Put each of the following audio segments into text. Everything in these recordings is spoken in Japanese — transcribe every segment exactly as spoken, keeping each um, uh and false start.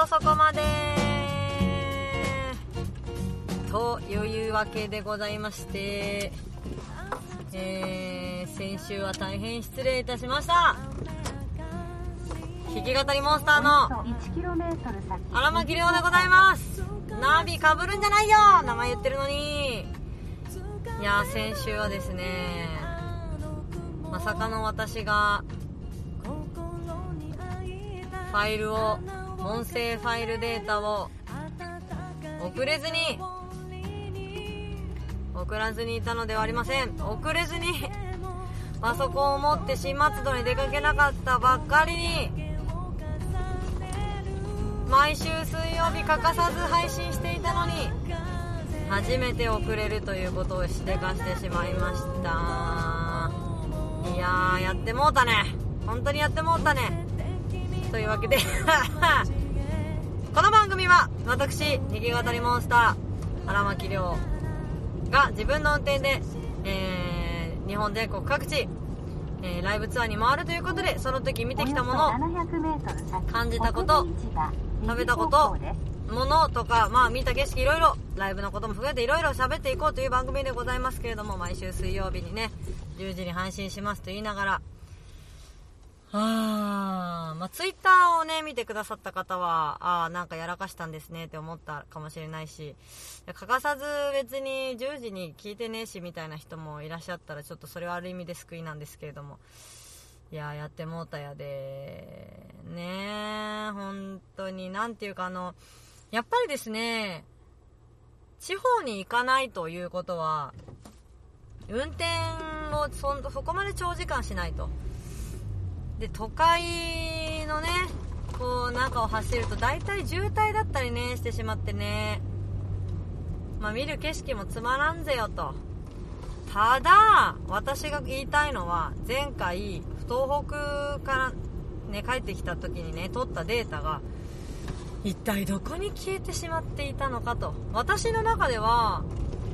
とそこまでというわけでございまして、えー、先週は大変失礼いたしました。弾き語りモンスターの荒牧亮でございます。ナビかぶるんじゃないよ、名前言ってるのに。いや先週はですね、まさかの私がファイルを音声ファイルデータを送れずに送らずにいたのではありません。送れずにパソコンを持って新松戸に出かけなかったばっかりに、毎週水曜日欠かさず配信していたのに初めて送れるということをしでかしてしまいました。いやーやってもうたね、本当にやってもうたね。というわけでこの番組は私弾き語りモンスター荒牧亮が自分の運転で、えー、日本全国各地、えー、ライブツアーに回るということで、その時見てきたもの、感じたこと、食べたこと、ものとか、まあ見た景色いろいろ、ライブのことも含めていろいろ喋っていこうという番組でございますけれども、毎週水曜日にねじゅうじに配信しますと言いながら、あー、まあ、ツイッターをね見てくださった方は、あーなんかやらかしたんですねって思ったかもしれないし、欠かさず別にじゅうじに聞いてねえしみたいな人もいらっしゃったら、ちょっとそれはある意味で救いなんですけれども、いやーやってもうたやでねー、本当になんていうか、あのやっぱりですね、地方に行かないということは運転を そ, そこまで長時間しないと。で都会のねこう中を走ると大体渋滞だったりねしてしまってね、まあ見る景色もつまらんぜよと。ただ私が言いたいのは、前回東北からね帰ってきた時にね取ったデータが一体どこに消えてしまっていたのかと。私の中では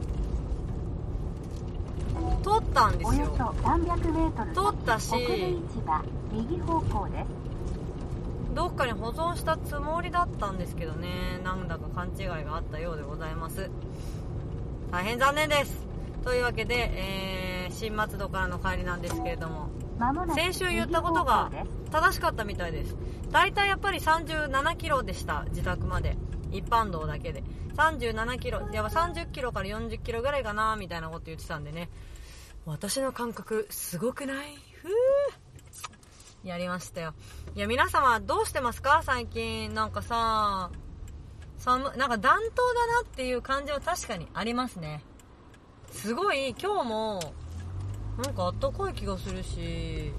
取ったんですよ。取ったし右方向です。どっかに保存したつもりだったんですけどね、なんだか勘違いがあったようでございます。大変残念です。というわけで、えー、新松戸からの帰りなんですけれども、先週言ったことが正しかったみたいです。だいたいやっぱりさんじゅうななキロでした、自宅まで一般道だけでさんじゅうななキロ、やっぱさんじゅっキロからよんじゅっキロぐらいかなみたいなこと言ってたんでね、私の感覚すごくない？ふー、やりましたよ。いや皆様どうしてますか最近。なんかさ寒、なんか暖冬だなっていう感じは確かにありますね。すごい今日もなんかあったかい気がするし、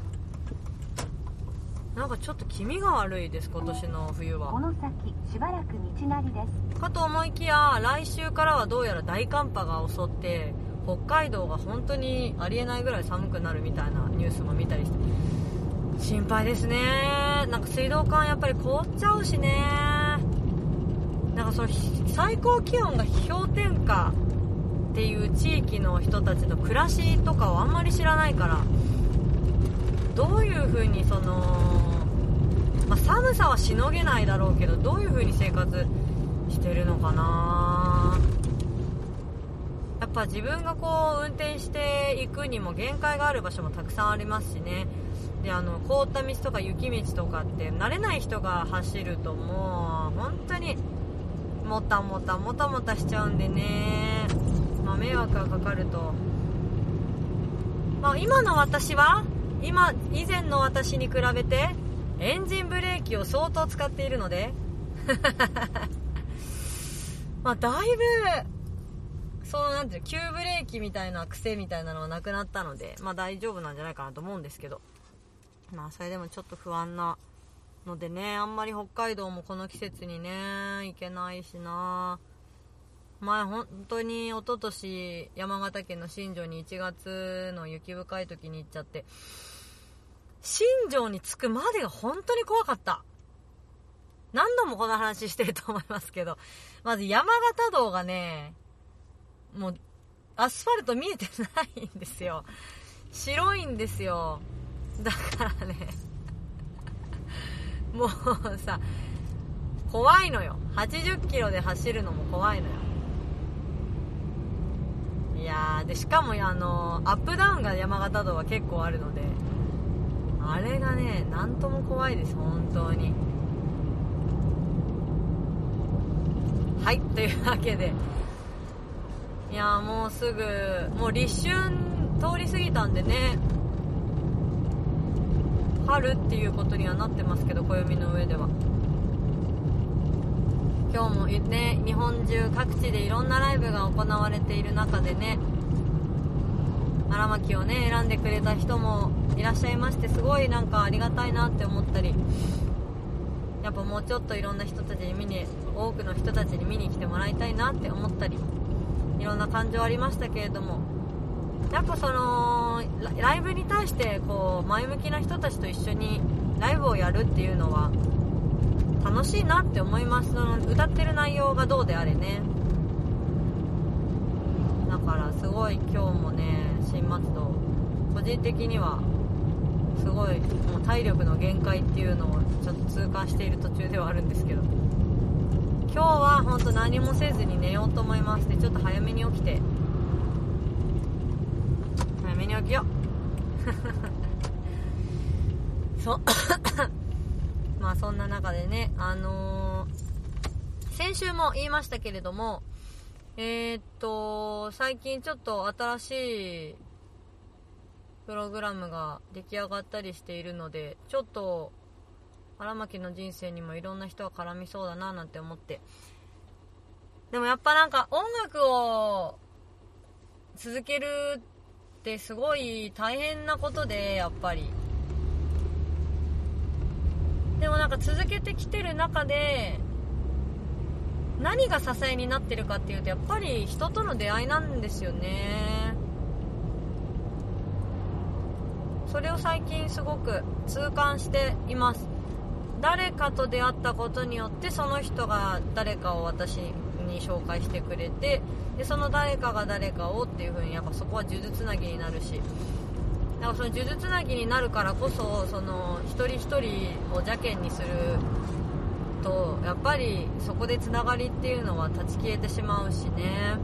なんかちょっと気味が悪いです今年の冬は。この先しばらく道なりですかと思いきや、来週からはどうやら大寒波が襲って北海道が本当にありえないぐらい寒くなるみたいなニュースも見たりして心配ですね。なんか水道管やっぱり凍っちゃうしね。なんかその最高気温が氷点下っていう地域の人たちの暮らしとかをあんまり知らないから、どういう風にその、まあ、寒さはしのげないだろうけど、どういう風に生活してるのかな。やっぱ自分がこう運転していくにも限界がある場所もたくさんありますしね。で、あの凍った道とか雪道とかって慣れない人が走るともう本当にもたもたもたもたしちゃうんでね、まあ、迷惑がかかると、まあ、今の私は今以前の私に比べてエンジンブレーキを相当使っているのでまあだいぶそのなんていう急ブレーキみたいな癖みたいなのはなくなったので、まあ大丈夫なんじゃないかなと思うんですけど、まあそれでもちょっと不安なのでね、あんまり北海道もこの季節にね行けないしな。前本当に一昨年山形県の新庄にいちがつの雪深い時に行っちゃって、新庄に着くまでが本当に怖かった。何度もこの話してると思いますけど、まず山形道がね、もうアスファルト見えてないんですよ。白いんですよ。だからねもうさ、 怖いのよ。はちじゅっキロで走るのも怖いのよ。いやーでしかもあのアップダウンが山形道は結構あるので、あれがねなんとも怖いです本当に。はい、というわけで、いやーもうすぐもう立春通り過ぎたんでね、春っていうことにはなってますけど、暦の上では今日もね日本中各地でいろんなライブが行われている中でね、荒牧をね選んでくれた人もいらっしゃいまして、すごいなんかありがたいなって思ったり、やっぱもうちょっといろんな人たちに見に多くの人たちに見に来てもらいたいなって思ったり、いろんな感情ありましたけれども、やっぱそのライブに対してこう前向きな人たちと一緒にライブをやるっていうのは楽しいなって思います。その歌ってる内容がどうであれね。だからすごい今日もね新松戸個人的にはすごいもう体力の限界っていうのをちょっと痛感している途中ではあるんですけど、今日は本当何もせずに寝ようと思いまして、ちょっと早めに起きて早めに起きようそうまあそんな中でね、あのー、先週も言いましたけれども、えー、っと最近ちょっと新しいプログラムが出来上がったりしているので、ちょっと荒牧の人生にもいろんな人が絡みそうだななんて思って、でもやっぱなんか音楽を続けるってすごい大変なことで、やっぱりでもなんか続けてきてる中で何が支えになってるかっていうと、やっぱり人との出会いなんですよね。それを最近すごく痛感しています。誰かと出会ったことによってその人が誰かを私に紹介してくれて、でその誰かが誰かをっていう風に、やっぱそこは数珠つなぎになるし、だからその数珠つなぎになるからこそ、その一人一人を邪険にするとやっぱりそこでつながりっていうのは断ち消えてしまうしね。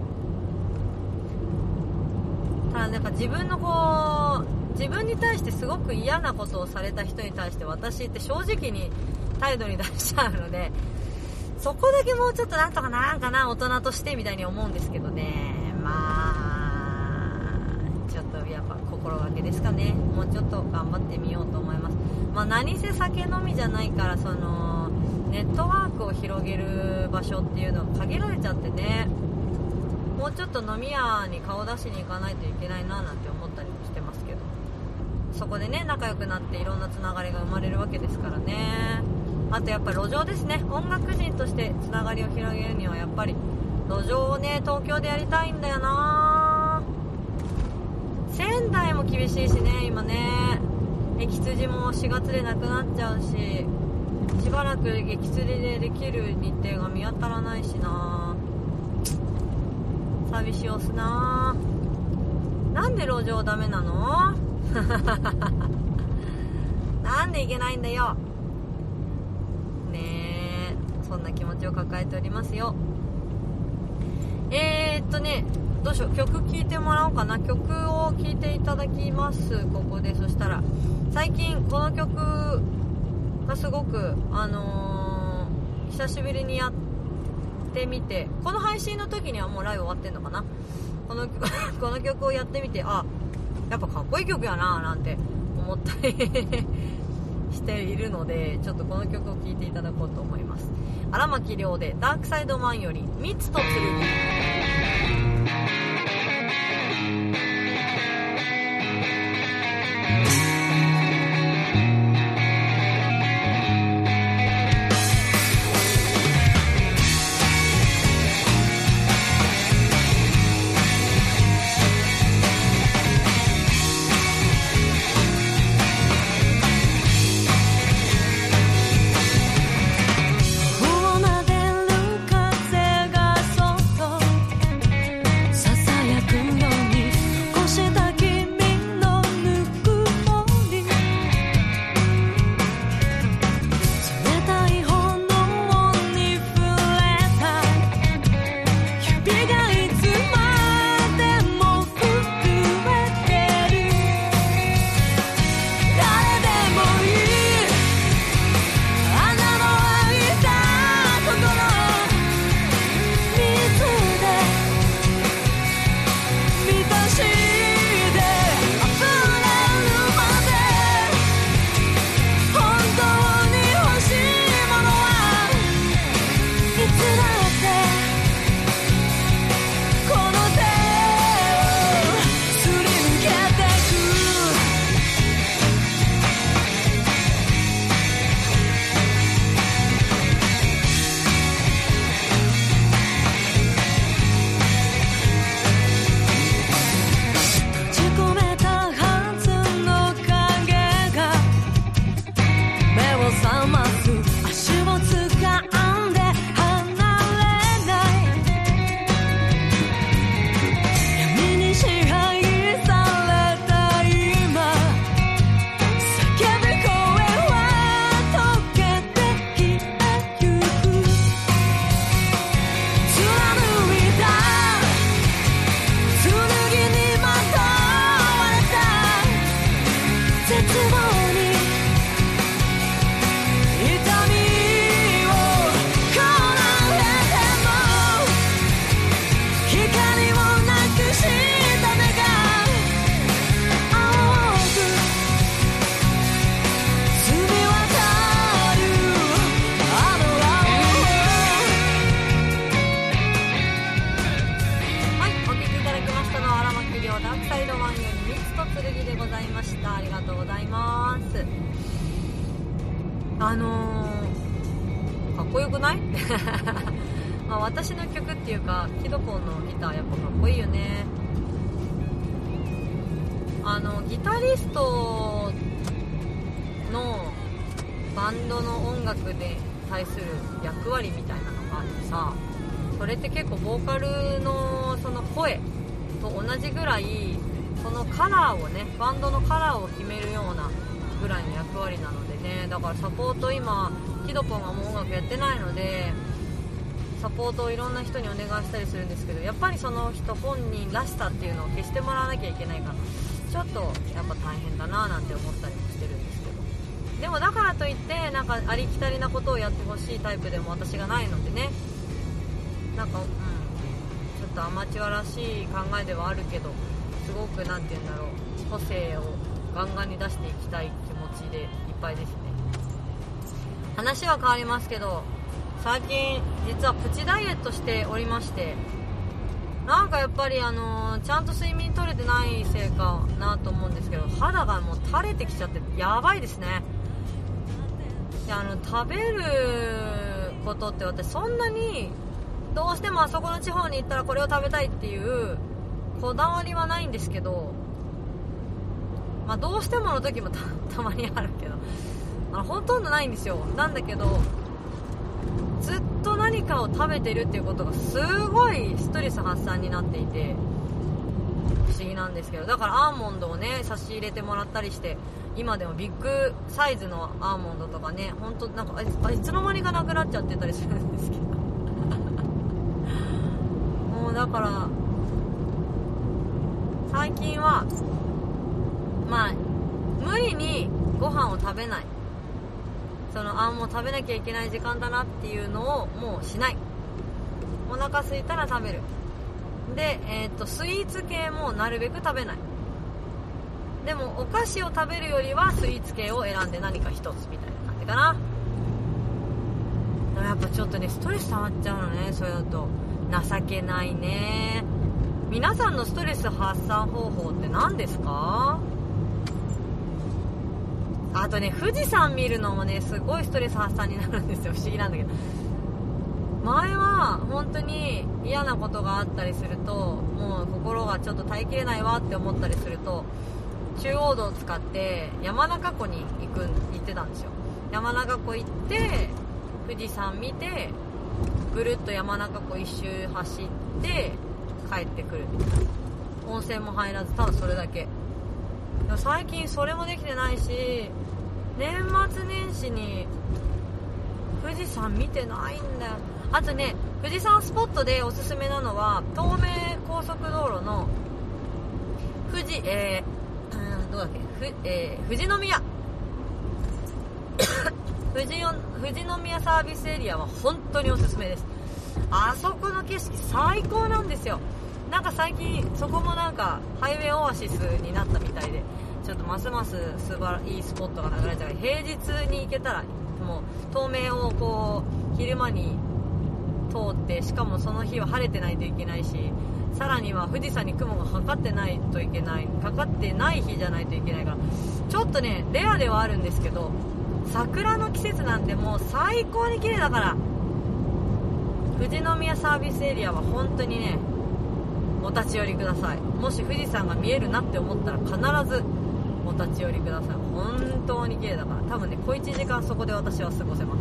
ただなんか自分のこう自分に対してすごく嫌なことをされた人に対して私って正直に態度に出しちゃうので、そこだけもうちょっとなんとかなんかな大人としてみたいに思うんですけどね。まあちょっとやっぱ心がけですかね。もうちょっと頑張ってみようと思います。まあ何せ酒飲みじゃないから、そのネットワークを広げる場所っていうのが限られちゃってね、もうちょっと飲み屋に顔出しに行かないといけないななんて思ったりもしてますけど、そこでね仲良くなっていろんなつながりが生まれるわけですからね。あとやっぱり路上ですね。音楽人としてつながりを広げるにはやっぱり路上をね東京でやりたいんだよな。仙台も厳しいしね今ね、駅辻もしがつでなくなっちゃうし、しばらく駅辻でできる日程が見当たらないしな。寂しおすな。なんで路上ダメなのなんでいけないんだよねえ。そんな気持ちを抱えておりますよ。えーっとねどうしよう、曲聴いてもらおうかな。曲を聴いていただきますここで。そしたら最近この曲がすごくあのー、久しぶりにやってみて、この配信の時にはもうライブ終わってんのかな。このこの曲をやってみて、あやっぱかっこいい曲やななんて思ったりしているので、ちょっとこの曲を聴いていただこうと思います。荒牧亮でダークサイドマンより蜜と剣。 奏でる風がそっとよくないまあ私の曲っていうかキドポンのギターやっぱかっこいいよね。あのギタリストのバンドの音楽で対する役割みたいなのがあってさ、それって結構ボーカルのその声と同じぐらいそのカラーをね、バンドのカラーを決めるようなぐらいの役割なのでね、だからサポート今キドポンがもう音楽やってないのでサポートをいろんな人にお願いしたりするんですけど、やっぱりその人本人らしさっていうのを消してもらわなきゃいけないからちょっとやっぱ大変だななんて思ったりもしてるんですけど、でもだからといってなんかありきたりなことをやってほしいタイプでも私がないのでね、なんか、うん、ちょっとアマチュアらしい考えではあるけど、すごくなんて言うんだろう、個性をガンガンに出していきたい気持ちでいっぱいですね。話は変わりますけど、最近実はプチダイエットしておりまして、なんかやっぱりあのー、ちゃんと睡眠取れてないせいかなと思うんですけど、肌がもう垂れてきちゃってやばいですね。であの食べることって私そんなにどうしてもあそこの地方に行ったらこれを食べたいっていうこだわりはないんですけど、まあどうしてもの時も た, たまにあるけどあのほとんどないんですよ。なんだけどずっと何かを食べてるっていうことがすごいストレス発散になっていて不思議なんですけど、だからアーモンドをね差し入れてもらったりして、今でもビッグサイズのアーモンドとかね、ほんとなんかあ い, あいつの間にかなくなっちゃってたりするんですけどもうだから最近はまあ無理にご飯を食べない、そのあもう食べなきゃいけない時間だなっていうのをもうしない、お腹空いたら食べるで、えー、とスイーツ系もなるべく食べない、でもお菓子を食べるよりはスイーツ系を選んで何か一つみたいな感じかな。でもやっぱちょっとねストレス溜まっちゃうのね、それだと情けないね。皆さんのストレス発散方法って何ですか？あとね、富士山見るのもねすごいストレス発散になるんですよ。不思議なんだけど、前は本当に嫌なことがあったりするともう心がちょっと耐えきれないわって思ったりすると中央道を使って山中湖に行く行ってたんですよ。山中湖行って富士山見てぐるっと山中湖一周走って帰ってくるみたいな、温泉も入らずただそれだけ。でも最近それもできてないし、年末年始に富士山見てないんだよ。あとね、富士山スポットでおすすめなのは東名高速道路の富士、えー、どうだっけ、ふ、えー、富士宮富士よ富士宮サービスエリアは本当におすすめです。あそこの景色最高なんですよ。なんか最近そこもなんかハイウェイオアシスになったみたいで、ちょっとますます素晴らいいスポットが流れちゃう。平日に行けたらもう東名をこう昼間に通って、しかもその日は晴れてないといけないし、さらには富士山に雲がかかってないといけないかかってない日じゃないといけないから、ちょっとねレアではあるんですけど、桜の季節なんでもう最高に綺麗だから、富士宮サービスエリアは本当にねお立ち寄りください。もし富士山が見えるなって思ったら必ずお立ち寄りください。本当に綺麗だから、多分ね小いちじかんそこで私は過ごせます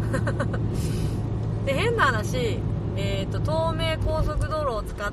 で変な話、えーと、東名高速道路を使って、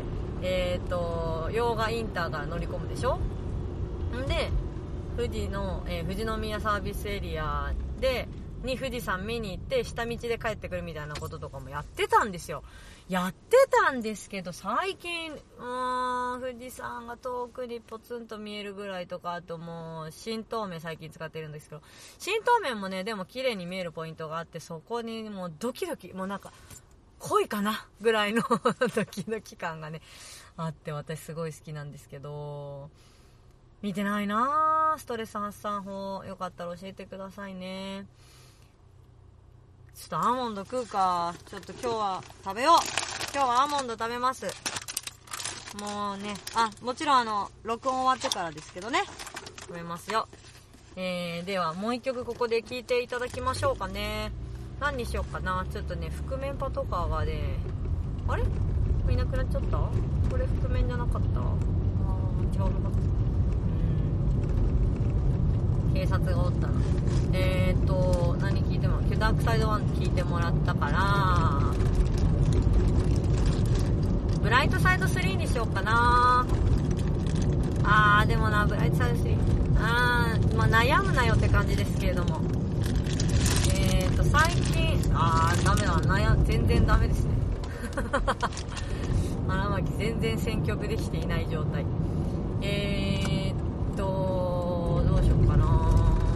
えーと、用賀インターから乗り込むでしょ。んで富士の、えー、富士宮サービスエリアでに富士山見に行って下道で帰ってくるみたいなこととかもやってたんですよ。やってたんですけど最近うーん富士山が遠くにポツンと見えるぐらいとか、あともう新東名最近使ってるんですけど、新東名もねでも綺麗に見えるポイントがあって、そこにもうドキドキ、もうなんか濃いかなぐらいのドキドキ感がねあって、私すごい好きなんですけど、見てないなぁ。ストレス発散法よかったら教えてくださいね。ちょっとアーモンド食うか。ちょっと今日は食べよう。今日はアーモンド食べます。もうね、あ、もちろんあの録音終わってからですけどね、食べますよ。えー、ではもう一曲ここで聴いていただきましょうかね。 何にしようかな。ちょっとね覆面パトカーがね、あれいなくなっちゃった。これ覆面じゃなかった。あー違うのか。うん警察がおったな。えーと何聞いてもダークサイドワン聞いてもらったから、ブライトサイドスリーにしようかな。あーでもな、ブライトサイドスリー、あー、まあ、悩むなよって感じですけれども、えーと最近、あーダメだ、悩全然ダメですね荒牧全然選曲できていない状態。えーっとどうしようかな。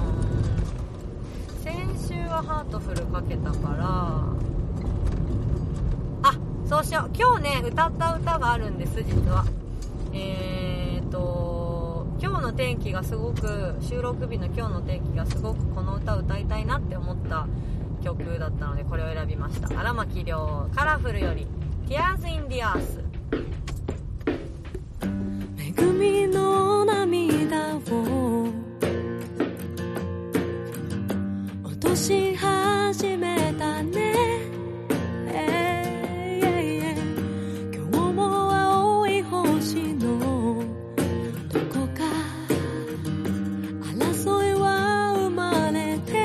先週はハートフルかけたから、あ、そうしよう。今日ね歌った歌があるんです実は。えーっと今日の天気がすごく、収録日の今日の天気がすごくこの歌を歌いたいなって思った曲だったので、これを選びました。荒牧亮カラフルより Tears in the Earth。 恵みの涙を落とし始めたね、えーえー、今日も青い星のどこか争いは生まれて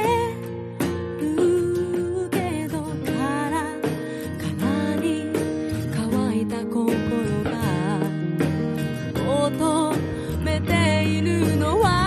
るけど、カラカラに乾いた心が求めているのは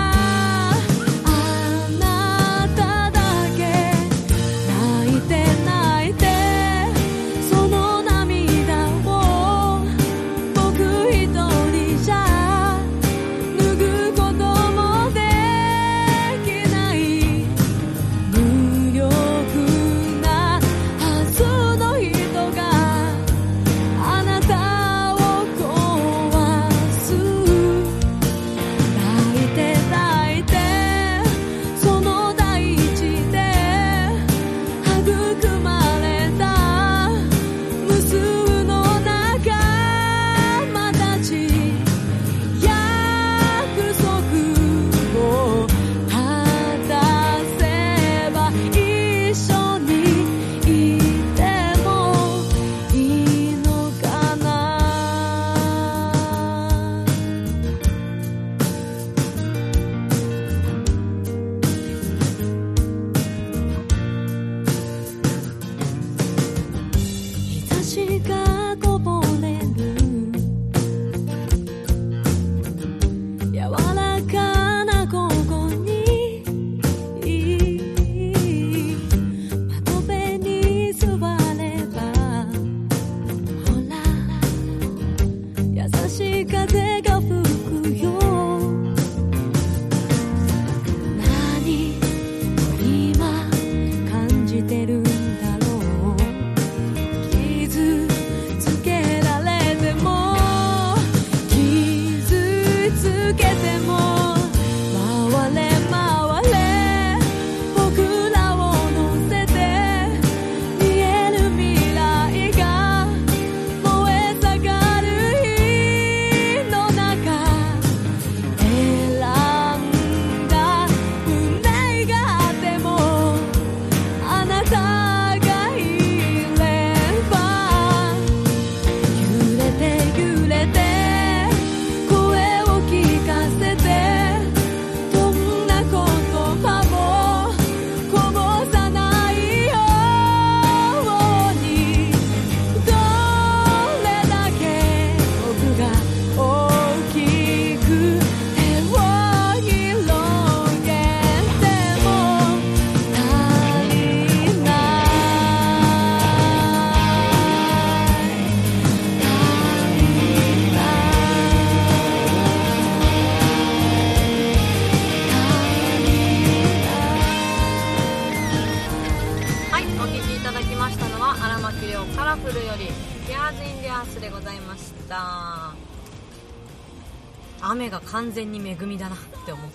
雨が完全に恵みだなって思って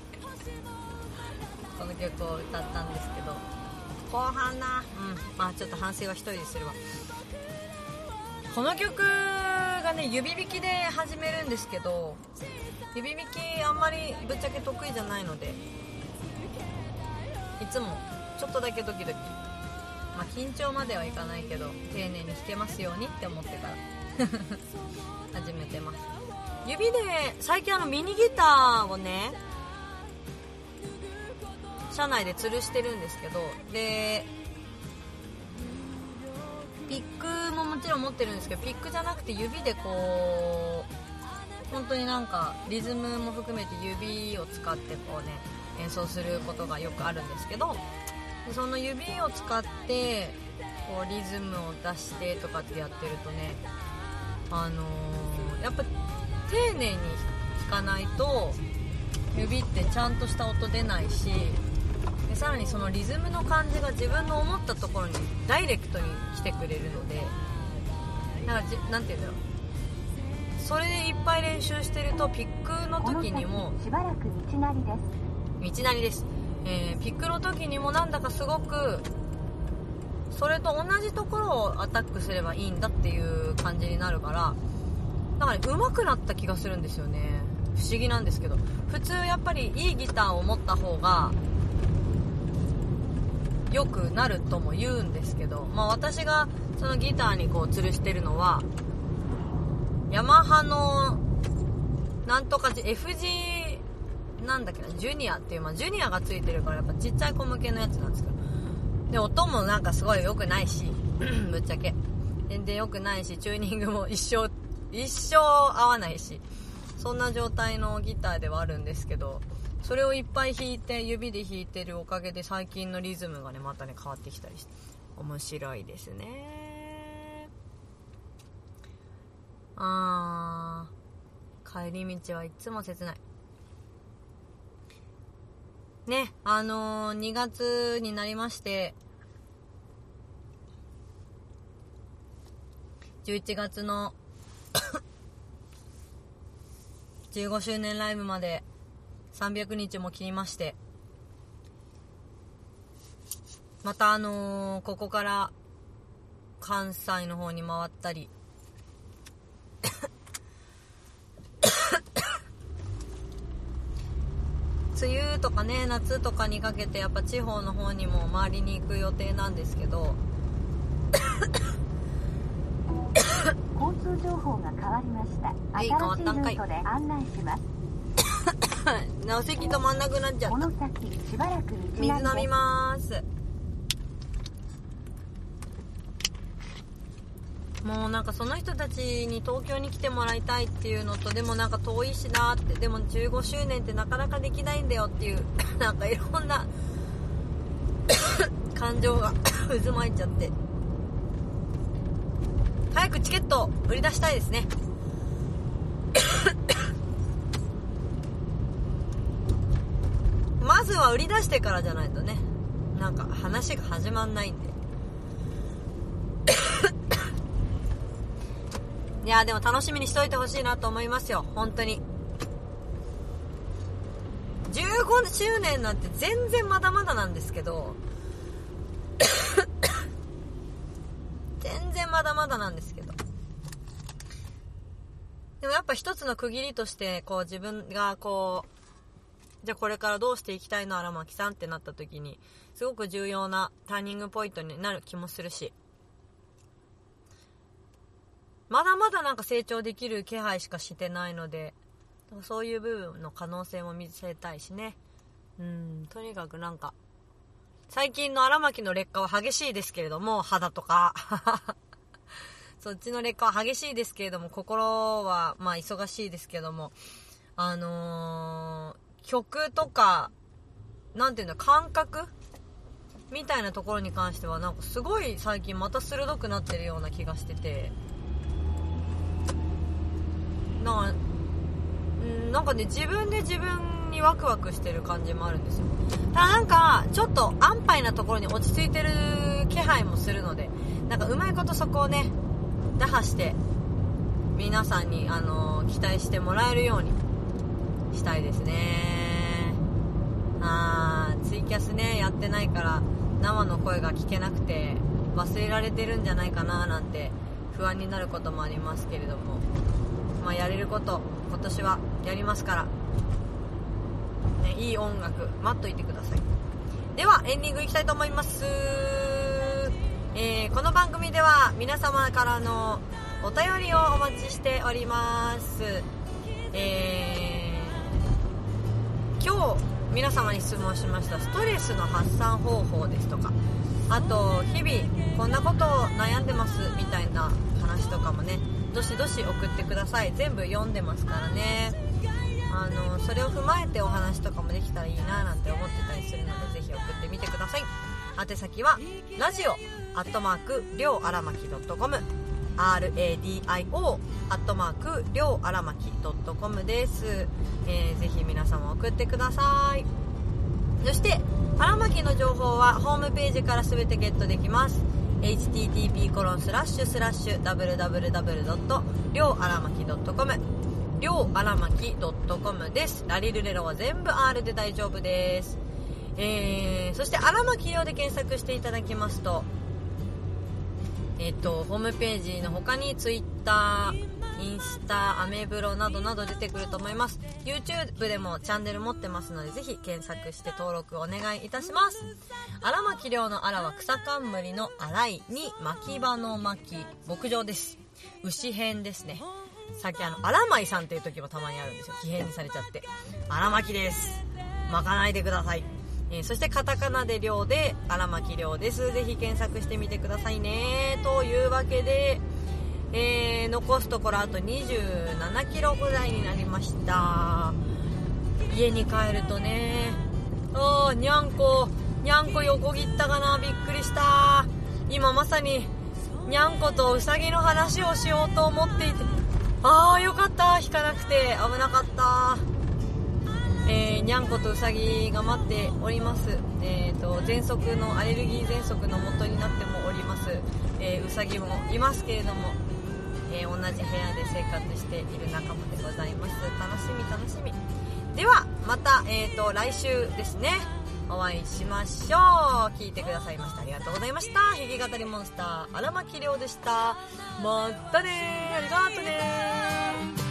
この曲を歌ったんですけど、後半な、うん、まあちょっと反省は一人でするわ。この曲がね指弾きで始めるんですけど、指弾きあんまりぶっちゃけ得意じゃないので、いつもちょっとだけドキドキまあ、緊張まではいかないけど丁寧に弾けますようにって思ってから始めてます。指で最近あのミニギターをね車内で吊るしてるんですけど、でピックももちろん持ってるんですけど、ピックじゃなくて指でこう本当になんかリズムも含めて指を使ってこうね演奏することがよくあるんですけど、その指を使ってこうリズムを出してとかってやってるとね、あのー、やっぱ丁寧に弾かないと指ってちゃんとした音出ないし、でさらにそのリズムの感じが自分の思ったところにダイレクトに来てくれるので、なんかじなんていうんだろう、それでいっぱい練習してるとピックの時にもしばらく道なりです道なりです、えー、ピックの時にもなんだかすごくそれと同じところをアタックすればいいんだっていう感じになるから、なんかね上手くなった気がするんですよね。不思議なんですけど、普通やっぱりいいギターを持った方が良くなるとも言うんですけど、まあ私がそのギターにこう吊るしてるのはヤマハのなんとか エフジー なんだっけな、ジュニアっていう、まあ、ジュニアがついてるからやっぱちっちゃい子向けのやつなんですけど、で音もなんかすごい良くないしぶっちゃけ全然良くないし、チューニングも一生一生合わないし、そんな状態のギターではあるんですけど、それをいっぱい弾いて指で弾いてるおかげで最近のリズムがねまたね変わってきたりして面白いですね。あー、帰り道はいつも切ないね。あのー、にがつになりまして、じゅういちがつのじゅうごしゅうねんライブまでさんびゃくにちも切りまして、またあのー、ここから関西の方に回ったり梅雨とかね夏とかにかけてやっぱ地方の方にも回りに行く予定なんですけど交通情報が変わりました。新しいルートで案内しますなお席止まんなくなっちゃった。 この先しばらく道なりです。 水飲みまーす。もうなんかその人たちに東京に来てもらいたいっていうのと、でもなんか遠いしなって、でもじゅうごしゅうねんってなかなかできないんだよっていうなんかいろんな感情が渦巻いちゃって、早くチケット売り出したいですねまずは売り出してからじゃないとね、なんか話が始まんないんでいやでも楽しみにしといてほしいなと思いますよ、本当に。じゅうごしゅうねんなんて全然まだまだなんですけど全然まだまだなんですけど、でもやっぱ一つの区切りとしてこう自分がこうじゃあこれからどうしていきたいの荒牧さんってなった時にすごく重要なターニングポイントになる気もするし、まだまだなんか成長できる気配しかしてないので、そういう部分の可能性も見せたいしね。うん、とにかくなんか最近の荒牧の劣化は激しいですけれども、肌とかそっちの劣化は激しいですけれども、心はまあ忙しいですけども、あのー、曲とかなんていうの感覚みたいなところに関してはなんかすごい最近また鋭くなってるような気がしてて、なんか、んなんかね自分で自分にワクワクしてる感じもあるんですよ。ただなんかちょっと安牌なところに落ち着いてる気配もするので、なんかうまいことそこをね打破して皆さんにあのー、期待してもらえるようにしたいですね。あーツイキャスねやってないから生の声が聞けなくて忘れられてるんじゃないかななんて不安になることもありますけれども、まあ、やれること今年はやりますから、ね、いい音楽待っといてください。ではエンディングいきたいと思います。 えー、この番組では皆様からのお便りをお待ちしております。えー、今日皆様に質問しましたストレスの発散方法ですとか、あと日々こんなことを悩んでますみたいな話とかもね、どしどし送ってください。全部読んでますからね。あのそれを踏まえてお話とかもできたらいいななんて思ってたりするので、ぜひ送ってみてください。宛先はラジオアットマークりょうあらまき .com、 アール エーディーアイオー アットマークりょうあらまき .com です。えー、ぜひ皆様送ってください。そしてあらまきの情報はホームページからすべてゲットできます。 エイチティーティーピーコロンスラッシュスラッシュダブリューダブリューダブリュードットりょうあらまき .com りょうあらまき .com です。ラリルレロは全部 R で大丈夫です。えー、そしてあらまきりょうで検索していただきますと、えっとホームページの他に Twitter、インスタ、アメブロなどなど出てくると思います。 YouTube でもチャンネル持ってますので、ぜひ検索して登録お願いいたします。荒牧亮の荒は草冠の荒いに牧場の牧、牧場です。牛編ですね。さっきあの荒牧さんっていう時もたまにあるんですよ。奇変にされちゃって荒牧です、巻かないでください。えー、そしてカタカナで亮で荒牧亮です。ぜひ検索してみてくださいね。というわけで、えー、残すところあとにじゅうななキロぐらいになりました。家に帰るとね、あーにゃんこにゃんこ横切ったかな、びっくりした。今まさににゃんことうさぎの話をしようと思っていて、あーよかった、引かなくて危なかった。えー、にゃんことうさぎが待っております。えーと喘息のアレルギー喘息の元になってもおります。えー、うさぎもいますけれども、えー、同じ部屋で生活している仲間でございます。楽しみ楽しみ。ではまた、えーと来週ですね、お会いしましょう。聞いてくださいましてありがとうございました。弾き語りモンスター荒牧亮でした。またねー、ありがとうねー。